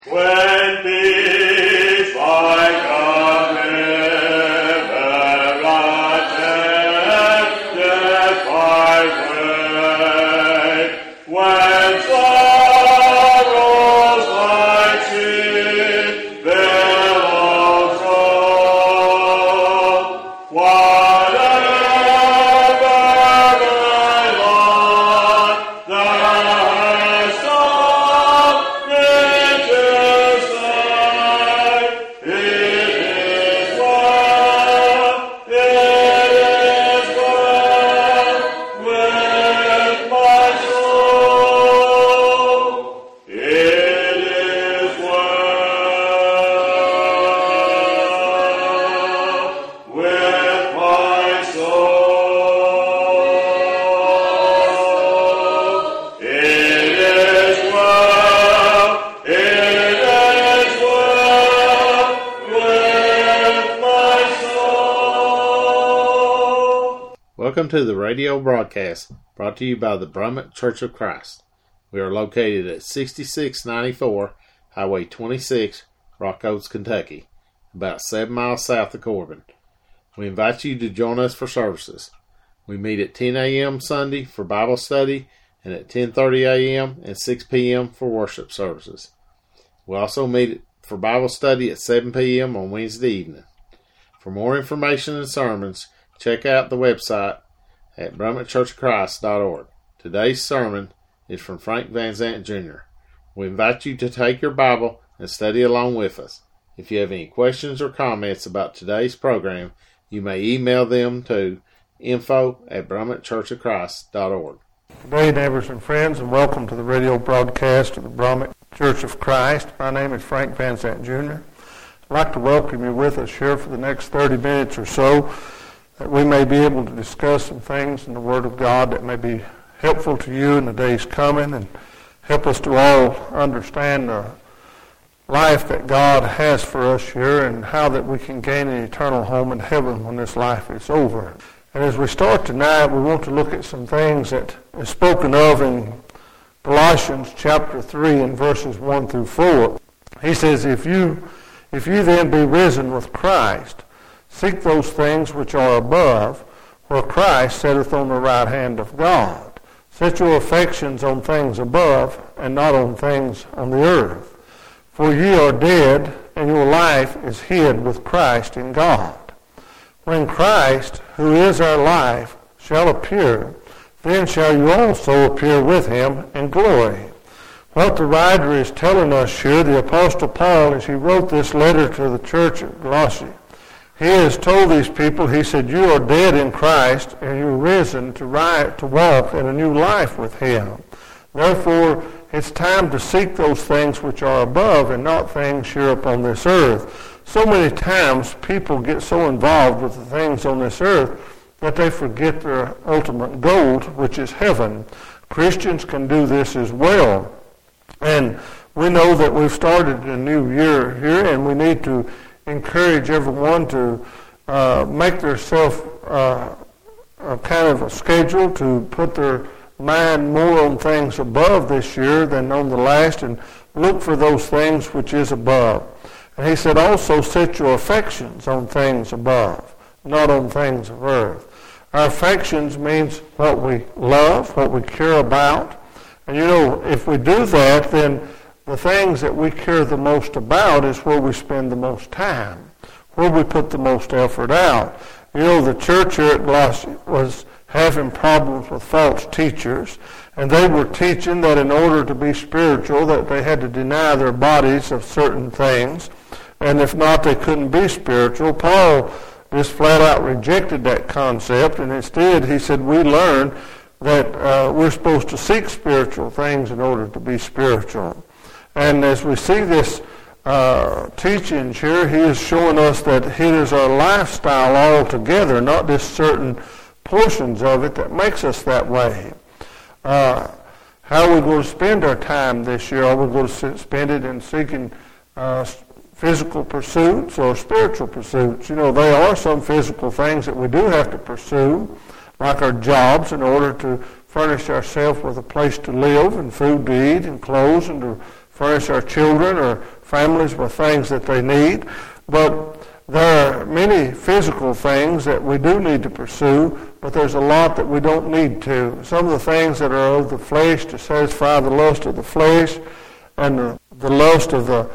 When peace like a river rusheth, death flies away. When sorrows like sea billows roll, whatever my lot thou hast sought me to say, it is well with my soul. It is well with my soul. It is well with my soul. Welcome to the radio broadcast brought to you by the Brummett Church of Christ. We are located at 6694 Highway 26, Rock Oaks, Kentucky, about 7 miles south of Corbin. We invite you to join us for services. We meet at 10 a.m. Sunday for Bible study and at 10:30 a.m. and 6 p.m. for worship services. We also meet for Bible study at 7 p.m. on Wednesday evening. For more information and sermons, check out the website at brummettchurchofchrist.org. Today's sermon is from Frank Van Zant Jr. We invite you to take your Bible and study along with us. If you have any questions or comments about today's program, you may email them to info@brummettchurchofchrist.org. Good day, neighbors and friends, and welcome to the radio broadcast of the Brummett Church of Christ. My name is Frank Van Zant Jr. I'd like to welcome you with us here for the next 30 minutes or so, that we may be able to discuss some things in the Word of God that may be helpful to you in the days coming and help us to all understand the life that God has for us here and how that we can gain an eternal home in heaven when this life is over. And as we start tonight, we want to look at some things that is spoken of in Colossians chapter 3 and verses 1 through 4. He says, If you then be risen with Christ, seek those things which are above, where Christ sitteth on the right hand of God. Set your affections on things above, and not on things on the earth. For ye are dead, and your life is hid with Christ in God. When Christ, who is our life, shall appear, then shall you also appear with him in glory. What the writer is telling us here, the Apostle Paul, as he wrote this letter to the church at Colossae, he has told these people, he said, you are dead in Christ, and you're risen to walk in a new life with him. Therefore, it's time to seek those things which are above and not things here upon this earth. So many times people get so involved with the things on this earth that they forget their ultimate goal, which is heaven. Christians can do this as well. And we know that we've started a new year here, and we need to encourage everyone to make themselves kind of a schedule to put their mind more on things above this year than on the last, and look for those things which is above. And he said, also set your affections on things above, not on things of earth. Our affections means what we love, what we care about. And you know, if we do that, then the things that we care the most about is where we spend the most time, where we put the most effort out. You know, the church here at Colossae was having problems with false teachers, and they were teaching that in order to be spiritual, that they had to deny their bodies of certain things, and if not, they couldn't be spiritual. Paul just flat out rejected that concept, and instead he said, we learn that we're supposed to seek spiritual things in order to be spiritual. And as we see this teachings here, he is showing us that it is our lifestyle altogether, not just certain portions of it that makes us that way. How are we going to spend our time this year? Are we going to spend it in seeking physical pursuits or spiritual pursuits? You know, there are some physical things that we do have to pursue, like our jobs, in order to furnish ourselves with a place to live and food to eat and clothes and to furnish our children or families with things that they need. But there are many physical things that we do need to pursue, but there's a lot that we don't need to. Some of the things that are of the flesh to satisfy the lust of the flesh and the lust of the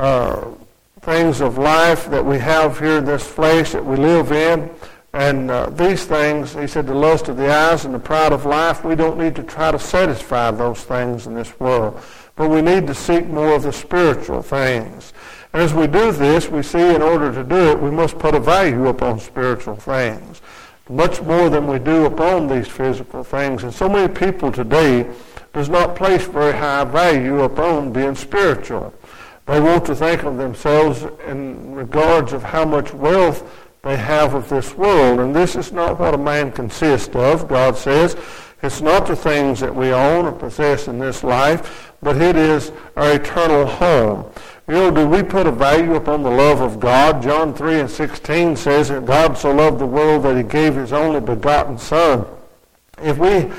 things of life that we have here in this flesh that we live in. And these things, he said, the lust of the eyes and the pride of life, we don't need to try to satisfy those things in this world. But we need to seek more of the spiritual things. And as we do this, we see in order to do it, we must put a value upon spiritual things, much more than we do upon these physical things. And so many people today does not place very high value upon being spiritual. They want to think of themselves in regards of how much wealth they have of this world. And this is not what a man consists of. God says it's not the things that we own or possess in this life, but it is our eternal home. You know, do we put a value upon the love of God? John 3:16 says that God so loved the world that he gave his only begotten Son. If we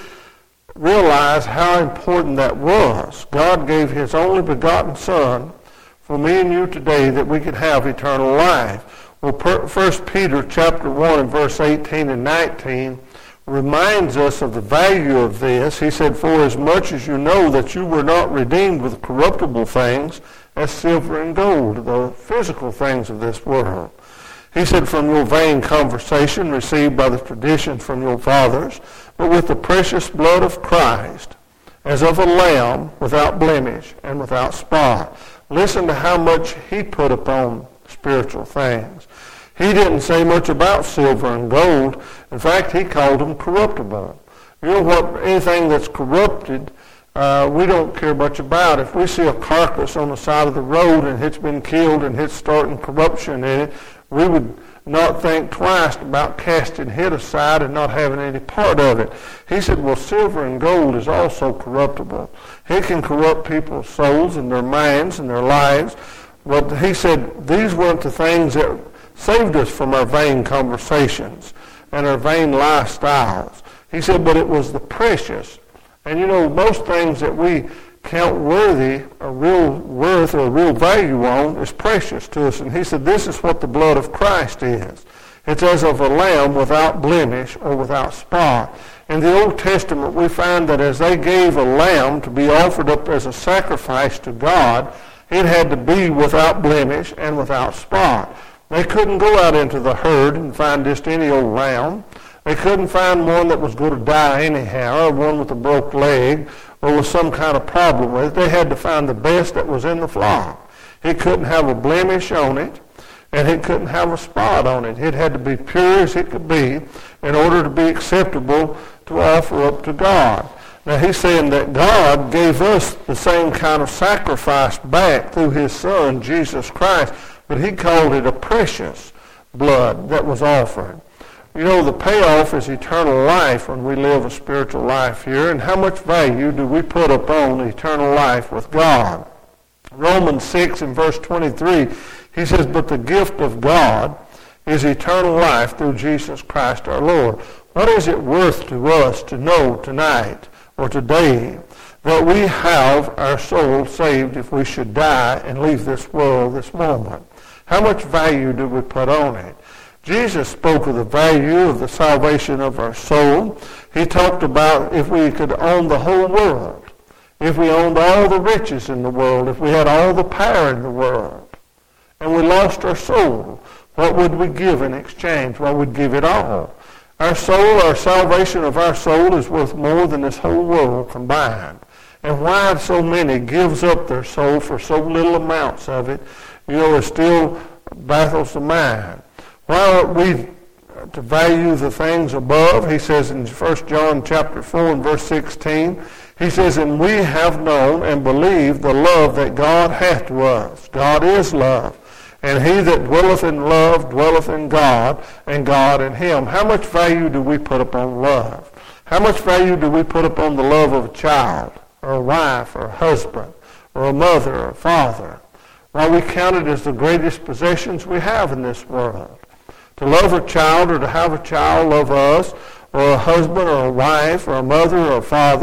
realize how important that was, God gave his only begotten Son for me and you today that we could have eternal life. Well, 1 Peter chapter 1 and verse 18 and 19 reminds us of the value of this. He said, "For as much as you know that you were not redeemed with corruptible things, as silver and gold," the physical things of this world. He said, "from your vain conversation received by the traditions from your fathers, but with the precious blood of Christ, as of a lamb without blemish and without spot." Listen to how much he put upon spiritual things. He didn't say much about silver and gold. In fact, he called them corruptible. You know what? Anything that's corrupted, we don't care much about. If we see a carcass on the side of the road and it's been killed and it's starting corruption in it, we would not think twice about casting it aside and not having any part of it. He said, well, silver and gold is also corruptible. It can corrupt people's souls and their minds and their lives. But he said these weren't the things that saved us from our vain conversations and our vain lifestyles. He said, but it was the precious. And you know, most things that we count worthy, a real worth or a real value on, is precious to us. And he said, this is what the blood of Christ is. It's as of a lamb without blemish or without spot. In the Old Testament, we find that as they gave a lamb to be offered up as a sacrifice to God, it had to be without blemish and without spot. They couldn't go out into the herd and find just any old lamb. They couldn't find one that was going to die anyhow, or one with a broke leg, or with some kind of problem with it. They had to find the best that was in the flock. It couldn't have a blemish on it, and it couldn't have a spot on it. It had to be pure as it could be in order to be acceptable to offer up to God. Now he's saying that God gave us the same kind of sacrifice back through his Son, Jesus Christ, but he called it a precious blood that was offered. You know, the payoff is eternal life when we live a spiritual life here. And how much value do we put upon eternal life with God? Romans 6 and verse 23, he says, but the gift of God is eternal life through Jesus Christ our Lord. What is it worth to us to know tonight or today that we have our soul saved if we should die and leave this world this moment? How much value do we put on it? Jesus spoke of the value of the salvation of our soul. He talked about if we could own the whole world, if we owned all the riches in the world, if we had all the power in the world, and we lost our soul, what would we give in exchange? Well, we'd give it all. Our soul, our salvation of our soul is worth more than this whole world combined. And why so many gives up their soul for so little amounts of it, you know, it still baffles the mind. Why aren't we to value the things above? He says in 1 John chapter 4 and verse 16, he says, and we have known and believed the love that God hath to us. God is love. And he that dwelleth in love dwelleth in God, and God in him. How much value do we put upon love? How much value do we put upon the love of a child, or a wife, or a husband, or a mother, or a father? Well, we count it as the greatest possessions we have in this world. To love a child or to have a child love us, or a husband or a wife or a mother or a father,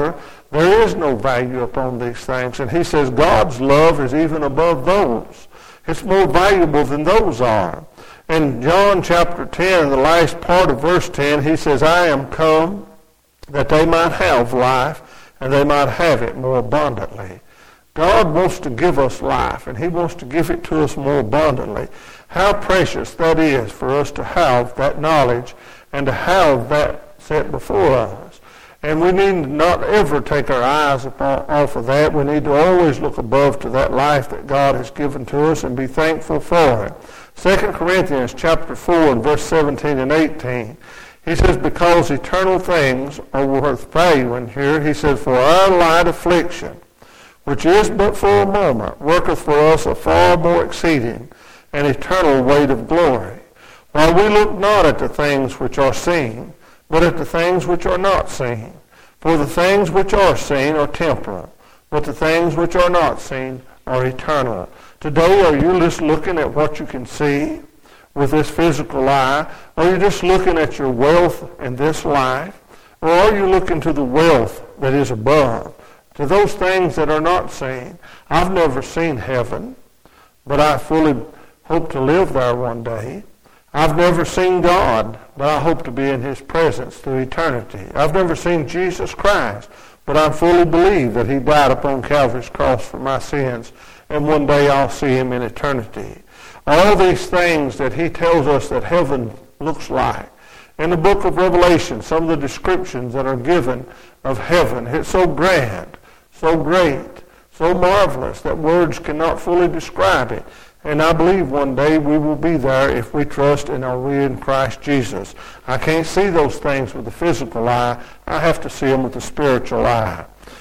There is no value upon these things. And he says God's love is even above those. It's more valuable than those are. In John chapter 10, the last part of verse 10, he says, I am come that they might have life, and they might have it more abundantly. God wants to give us life, and he wants to give it to us more abundantly. How precious that is for us to have that knowledge and to have that set before us. And we need not ever take our eyes off of that. We need to always look above to that life that God has given to us and be thankful for it. 2 Corinthians chapter 4 and verse 17 and 18. He says, because eternal things are worth valuing here, he says, for our light affliction, which is but for a moment, worketh for us a far more exceeding and eternal weight of glory. While we look not at the things which are seen, but at the things which are not seen. For the things which are seen are temporal, but the things which are not seen are eternal. Today, are you just looking at what you can see with this physical eye? Are you just looking at your wealth in this life? Or are you looking to the wealth that is above, to those things that are not seen? I've never seen heaven, but I fully hope to live there one day. I've never seen God, but I hope to be in his presence through eternity. I've never seen Jesus Christ, but I fully believe that he died upon Calvary's cross for my sins, and one day I'll see him in eternity. All these things that he tells us that heaven looks like. In the book of Revelation, some of the descriptions that are given of heaven, it's so grand, so great, so marvelous that words cannot fully describe it. And I believe one day we will be there if we trust and are we in Christ Jesus. I can't see those things with the physical eye. I have to see them with the spiritual eye.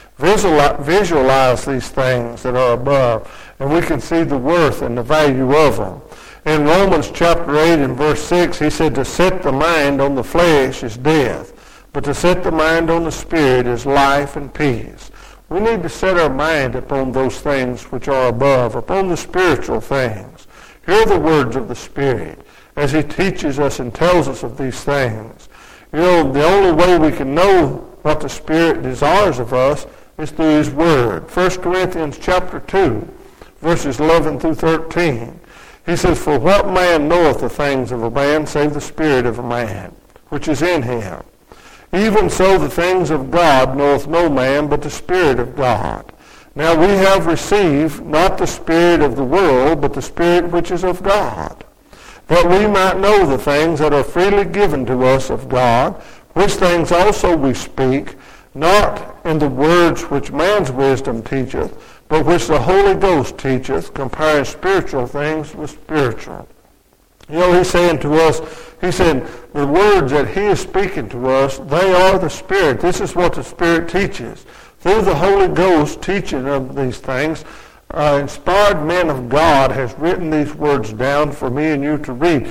Visualize these things that are above, and we can see the worth and the value of them. In Romans chapter 8 and verse 6, he said, to set the mind on the flesh is death, but to set the mind on the spirit is life and peace. We need to set our mind upon those things which are above, upon the spiritual things. Hear the words of the Spirit as he teaches us and tells us of these things. You know, the only way we can know what the Spirit desires of us is through his word. 1 Corinthians chapter 2, verses 11 through 13. He says, for what man knoweth the things of a man, save the spirit of a man, which is in him? Even so the things of God knoweth no man, but the Spirit of God. Now we have received not the spirit of the world, but the Spirit which is of God, that we might know the things that are freely given to us of God, which things also we speak, not in the words which man's wisdom teacheth, but which the Holy Ghost teacheth, comparing spiritual things with spiritual. You know, he's saying to us, he said, the words that he is speaking to us, they are the Spirit. This is what the Spirit teaches. Through the Holy Ghost teaching of these things, inspired men of God has written these words down for me and you to read,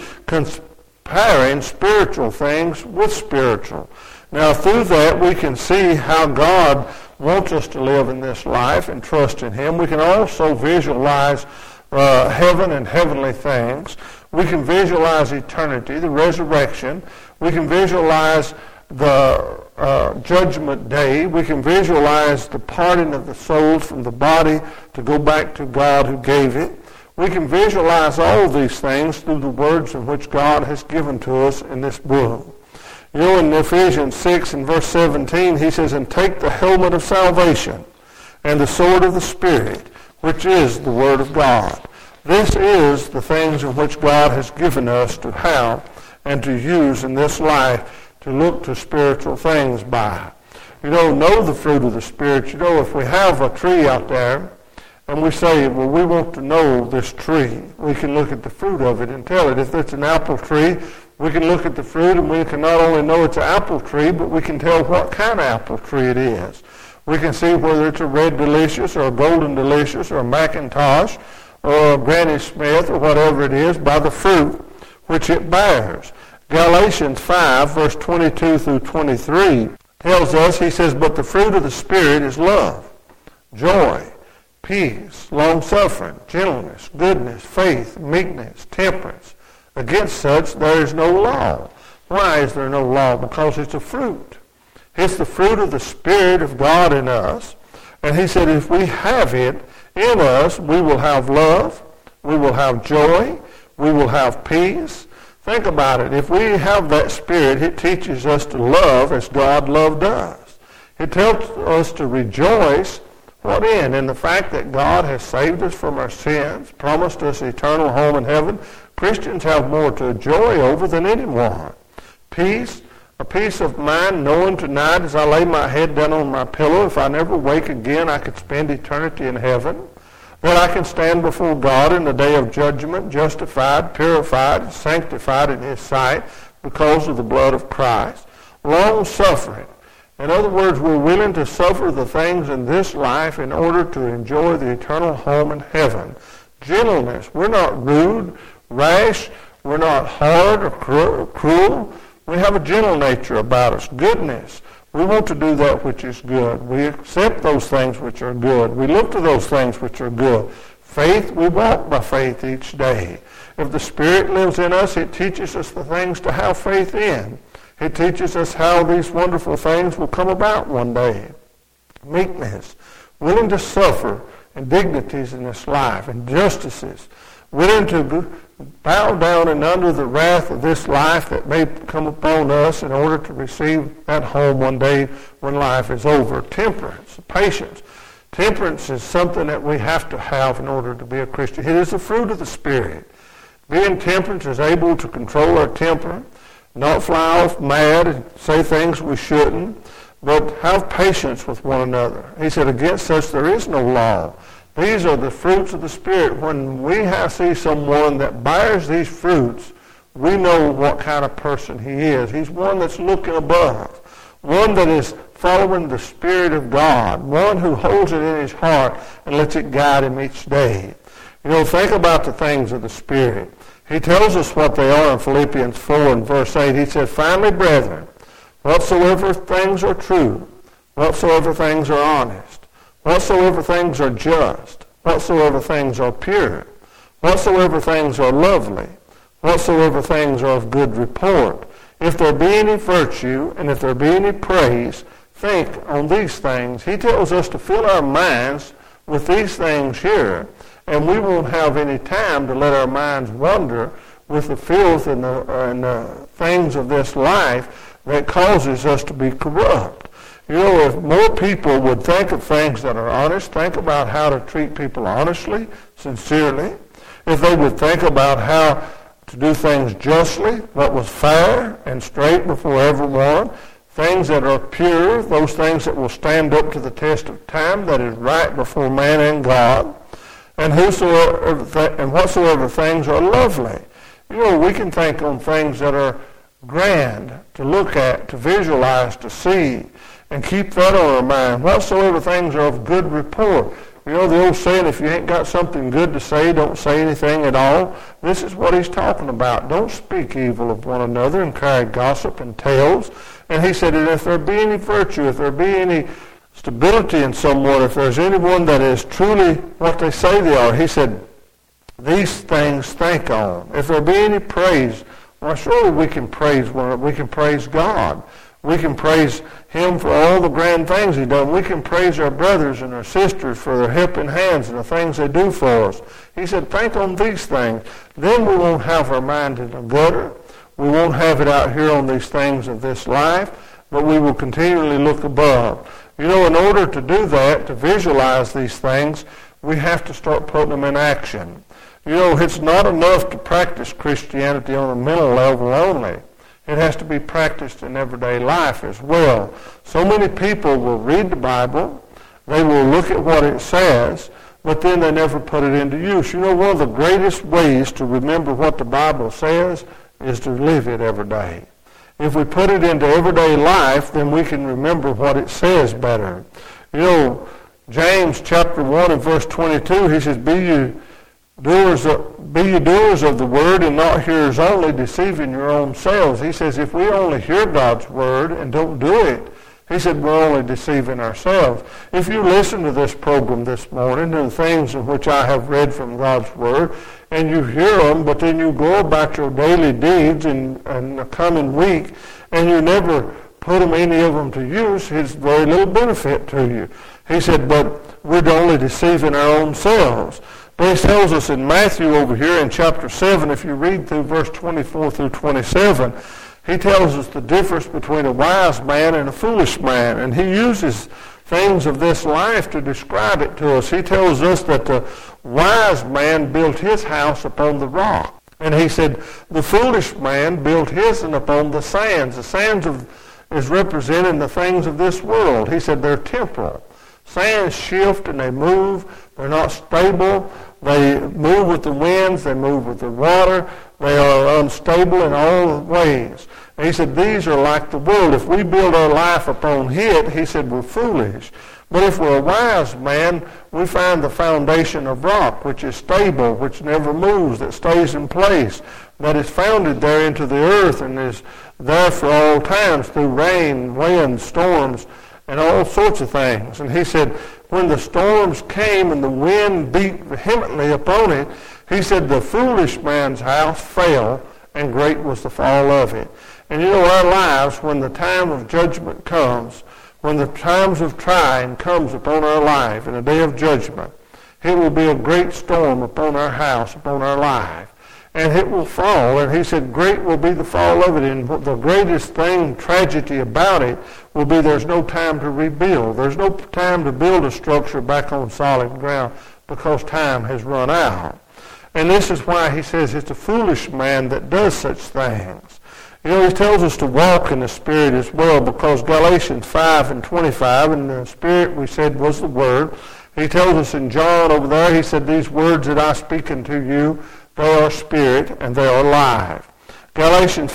comparing spiritual things with spiritual. Now, through that, we can see how God wants us to live in this life and trust in him. We can also visualize heaven and heavenly things. We can visualize eternity, the resurrection. We can visualize the judgment day. We can visualize the parting of the souls from the body to go back to God who gave it. We can visualize all these things through the words in which God has given to us in this book. You know, in Ephesians 6 and verse 17, he says, and take the helmet of salvation and the sword of the Spirit, which is the Word of God. This is the things in which God has given us to have and to use in this life to look to spiritual things by. You know the fruit of the Spirit. You know, if we have a tree out there and we say, well, we want to know this tree, we can look at the fruit of it and tell it. If it's an apple tree, we can look at the fruit and we can not only know it's an apple tree, but we can tell what kind of apple tree it is. We can see whether it's a Red Delicious or a Golden Delicious or a McIntosh or a Granny Smith or whatever it is by the fruit which it bears. Galatians 5, verse 22 through 23 tells us, he says, but the fruit of the Spirit is love, joy, peace, long-suffering, gentleness, goodness, faith, meekness, temperance. Against such there is no law. Why is there no law? Because it's a fruit. It's the fruit of the Spirit of God in us. And he said if we have it in us, we will have love, we will have joy, we will have peace. Think about it. If we have that Spirit, it teaches us to love as God loved us. It tells us to rejoice. What in? In the fact that God has saved us from our sins, promised us eternal home in heaven. Christians have more to joy over than anyone. Peace, a peace of mind, knowing tonight as I lay my head down on my pillow, if I never wake again, I could spend eternity in heaven. That I can stand before God in the day of judgment, justified, purified, sanctified in His sight because of the blood of Christ. Long-suffering. In other words, we're willing to suffer the things in this life in order to enjoy the eternal home in heaven. Gentleness. We're not rude, rash. We're not hard or cruel. We have a gentle nature about us. Goodness. We want to do that which is good. We accept those things which are good. We look to those things which are good. Faith, we walk by faith each day. If the Spirit lives in us, it teaches us the things to have faith in. It teaches us how these wonderful things will come about one day. Meekness, willing to suffer indignities in this life, injustices, willing to bow down and under the wrath of this life that may come upon us in order to receive that home one day when life is over. Temperance, patience. Temperance is something that we have to have in order to be a Christian. It is the fruit of the Spirit. Being temperance is able to control our temper, not fly off mad and say things we shouldn't, but have patience with one another. He said, against such there is no law. These are the fruits of the Spirit. When we see someone that bears these fruits, we know what kind of person he is. He's one that's looking above, one that is following the Spirit of God, one who holds it in his heart and lets it guide him each day. You know, think about the things of the Spirit. He tells us what they are in Philippians 4 and verse 8. He said, finally, brethren, whatsoever things are true, whatsoever things are honest, whatsoever things are just, whatsoever things are pure, whatsoever things are lovely, whatsoever things are of good report, if there be any virtue and if there be any praise, think on these things. He tells us to fill our minds with these things here, and we won't have any time to let our minds wander with the filth and the things of this life that causes us to be corrupt. You know, if more people would think of things that are honest, think about how to treat people honestly, sincerely, if they would think about how to do things justly, what was fair and straight before everyone, things that are pure, those things that will stand up to the test of time, that is right before man and God, and whatsoever things are lovely. You know, we can think on things that are grand to look at, to visualize, to see, and keep that on our mind. Whatsoever things are of good report. You know the old saying, if you ain't got something good to say, don't say anything at all. This is what he's talking about. Don't speak evil of one another and carry gossip and tales. And he said, and if there be any virtue, if there be any stability in someone, if there's anyone that is truly what they say they are, he said, these things think on. If there be any praise, well, surely we can praise God. We can praise Him for all the grand things He's done. We can praise our brothers and our sisters for their helping hands and the things they do for us. He said, think on these things. Then we won't have our mind in the gutter. We won't have it out here on these things of this life, but we will continually look above. You know, in order to do that, to visualize these things, we have to start putting them in action. You know, it's not enough to practice Christianity on a mental level only. It has to be practiced in everyday life as well. So many people will read the Bible, they will look at what it says, but then they never put it into use. You know, one of the greatest ways to remember what the Bible says is to live it every day. If we put it into everyday life, then we can remember what it says better. You know, James chapter 1 and verse 22, he says, Be you doers of the word and not hearers only, deceiving your own selves. He says, if we only hear God's word and don't do it, he said, we're only deceiving ourselves. If you listen to this program this morning and the things in which I have read from God's word, and you hear them, but then you go about your daily deeds in the coming week, and you never put any of them to use, it's very little benefit to you. He said, but we're only deceiving our own selves. But he tells us in Matthew over here in chapter 7, if you read through verse 24 through 27, he tells us the difference between a wise man and a foolish man. And he uses things of this life to describe it to us. He tells us that the wise man built his house upon the rock. And he said the foolish man built his upon the sands. The sands is representing the things of this world. He said they're temporal. Sands shift and they move. They're not stable. They move with the winds. They move with the water. They are unstable in all ways. And he said these are like the world. If we build our life upon it, he said we're foolish. But if we're a wise man, we find the foundation of rock, which is stable, which never moves, that stays in place, that is founded there into the earth and is there for all times through rain, wind, storms, and all sorts of things. And he said when the storms came and the wind beat vehemently upon it, he said the foolish man's house fell, and great was the fall of it. And you know, our lives, when the time of judgment comes, when the times of trying comes upon our life in a day of judgment, it will be a great storm upon our house, upon our life. And it will fall. And he said, great will be the fall of it. And the greatest thing, tragedy about it, will be there's no time to rebuild. There's no time to build a structure back on solid ground because time has run out. And this is why he says it's a foolish man that does such things. You know, he tells us to walk in the Spirit as well, because Galatians 5:25, and the Spirit, we said, was the Word. He tells us in John over there, he said, these words that I speak unto you, they are Spirit and they are life. Galatians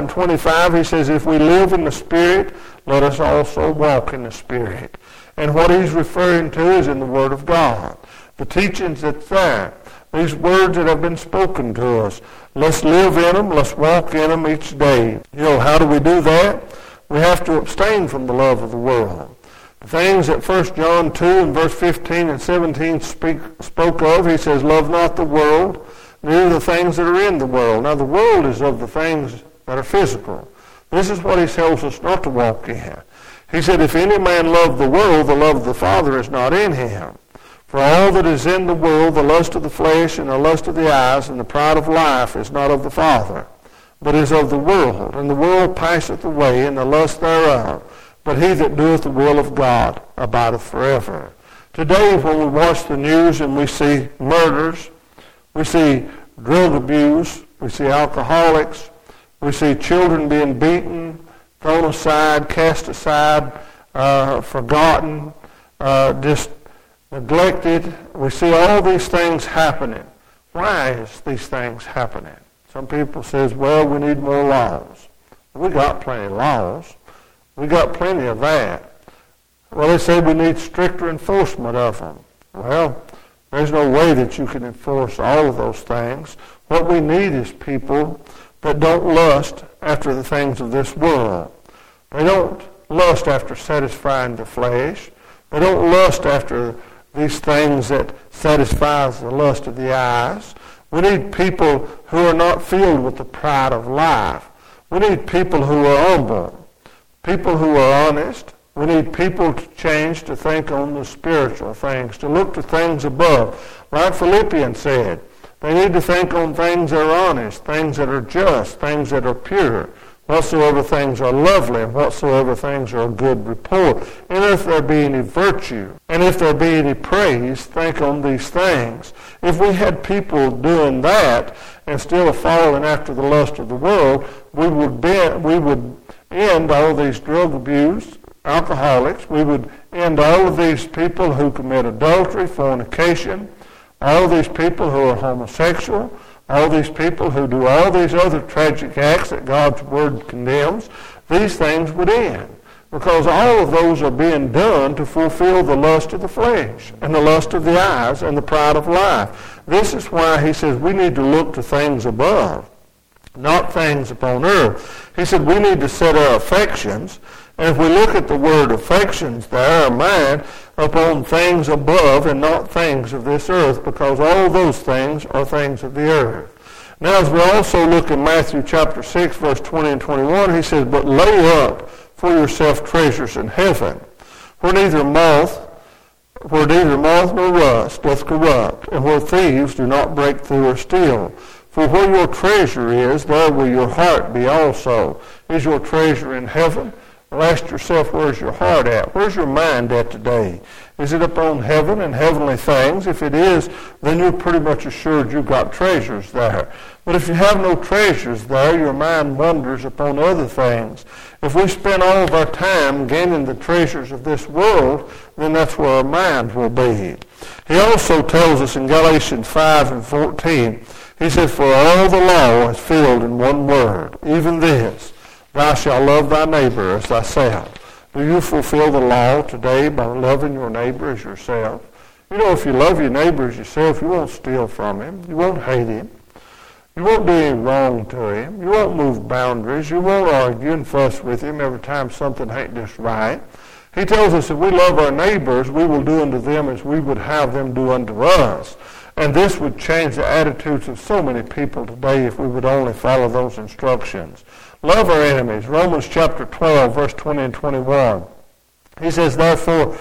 5:25, he says, if we live in the Spirit, let us also walk in the Spirit. And what he's referring to is in the Word of God. The teachings that's there. These words that have been spoken to us. Let's live in them. Let's walk in them each day. You know, how do we do that? We have to abstain from the love of the world. The things that 1 John 2 and verse 15 and 17 spoke of, he says, love not the world, neither the things that are in the world. Now, the world is of the things that are physical. This is what he tells us not to walk in. He said, if any man love the world, the love of the Father is not in him. For all that is in the world, the lust of the flesh and the lust of the eyes and the pride of life is not of the Father, but is of the world. And the world passeth away, and the lust thereof. But he that doeth the will of God abideth forever. Today, when we watch the news and we see murders, we see drug abuse, we see alcoholics, we see children being beaten, thrown aside, cast aside, forgotten, just neglected. We see all these things happening. Why is these things happening? Some people says, well, we need more laws. We got plenty of laws. We got plenty of that. Well, they say we need stricter enforcement of them. Well, there's no way that you can enforce all of those things. What we need is people that don't lust after the things of this world. They don't lust after satisfying the flesh. They don't lust after these things that satisfies the lust of the eyes. We need people who are not filled with the pride of life. We need people who are humble, people who are honest. We need people to change to think on the spiritual things, to look to things above. Like Philippians said, they need to think on things that are honest, things that are just, things that are pure, whatsoever things are lovely, and whatsoever things are of good report. And if there be any virtue, and if there be any praise, think on these things. If we had people doing that, and still falling after the lust of the world, we would end all these drug abuse, alcoholics. We would end all of these people who commit adultery, fornication, all these people who are homosexual, all these people who do all these other tragic acts that God's Word condemns. These things would end, because all of those are being done to fulfill the lust of the flesh and the lust of the eyes and the pride of life. This is why he says we need to look to things above, not things upon earth. He said we need to set our affections, and if we look at the word affections there, our mind, upon things above and not things of this earth, because all those things are things of the earth. Now, as we also look in Matthew chapter 6, verse 20 and 21, he says, but lay up for yourself treasures in heaven, where neither moth nor rust doth corrupt, and where thieves do not break through or steal. For where your treasure is, there will your heart be also. Is your treasure in heaven? Well, ask yourself, where's your heart at? Where's your mind at today? Is it upon heaven and heavenly things? If it is, then you're pretty much assured you've got treasures there. But if you have no treasures there, your mind wanders upon other things. If we spend all of our time gaining the treasures of this world, then that's where our mind will be. He also tells us in Galatians 5:14, he said, for all the law is filled in one word, even this, thou shalt love thy neighbor as thyself. Do you fulfill the law today by loving your neighbor as yourself? You know, if you love your neighbor as yourself, you won't steal from him. You won't hate him. You won't do any wrong to him. You won't move boundaries. You won't argue and fuss with him every time something ain't just right. He tells us if we love our neighbors, we will do unto them as we would have them do unto us. And this would change the attitudes of so many people today if we would only follow those instructions. Love our enemies. Romans chapter 12, verse 20 and 21. He says, therefore,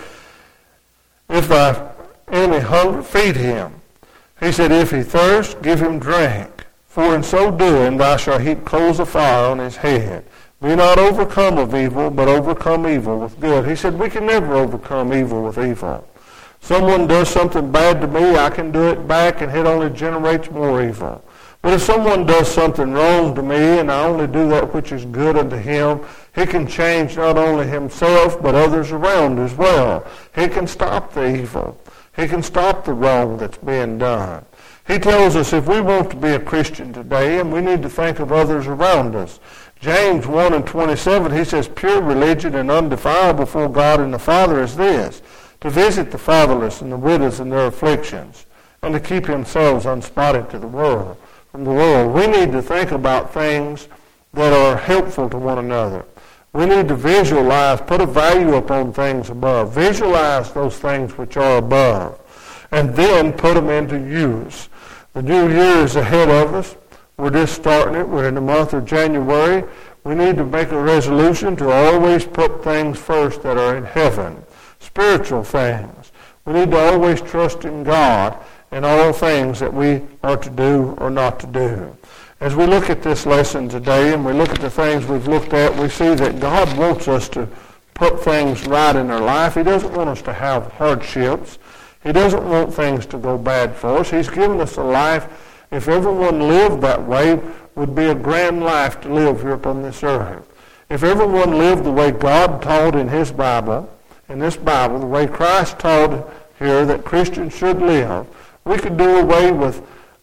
if thy enemy hunger, feed him. He said, if he thirst, give him drink. For in so doing thou shalt heap coals of fire on his head. Be not overcome of evil, but overcome evil with good. He said, we can never overcome evil with evil. Someone does something bad to me, I can do it back, and it only generates more evil. But if someone does something wrong to me, and I only do that which is good unto him, he can change not only himself, but others around as well. He can stop the evil. He can stop the wrong that's being done. He tells us if we want to be a Christian today, and we need to think of others around us. James 1:27, he says, pure religion and undefiled before God and the Father is this, to visit the fatherless and the widows in their afflictions, and to keep themselves unspotted to the world. From the world, we need to think about things that are helpful to one another. We need to visualize, put a value upon things above. Visualize those things which are above, and then put them into use. The new year is ahead of us. We're just starting it. We're in the month of January. We need to make a resolution to always put things first that are in heaven. Spiritual things. We need to always trust in God in all things that we are to do or not to do. As we look at this lesson today and we look at the things we've looked at, we see that God wants us to put things right in our life. He doesn't want us to have hardships. He doesn't want things to go bad for us. He's given us a life. If everyone lived that way, would be a grand life to live here upon this earth. If everyone lived the way God taught in His Bible, the way Christ taught here that Christians should live, we could do away with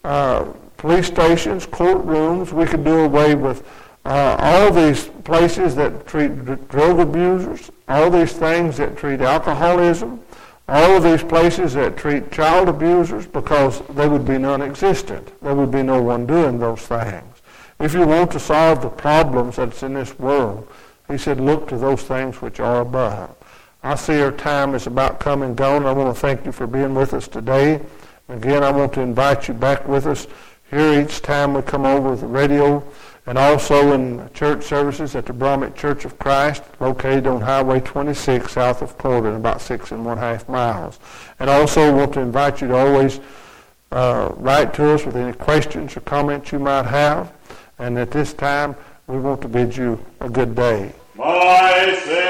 police stations, courtrooms. We could do away with all these places that treat drug abusers, all these things that treat alcoholism, all of these places that treat child abusers, because they would be non-existent. There would be no one doing those things. If you want to solve the problems that's in this world, he said, look to those things which are above. I see our time is about come and gone. I want to thank you for being with us today. Again, I want to invite you back with us here each time we come over the radio, and also in church services at the Bromwich Church of Christ, located on Highway 26 south of Corydon, about 6 1/2 miles. And also want to invite you to always write to us with any questions or comments you might have. And at this time, we want to bid you a good day. My Savior.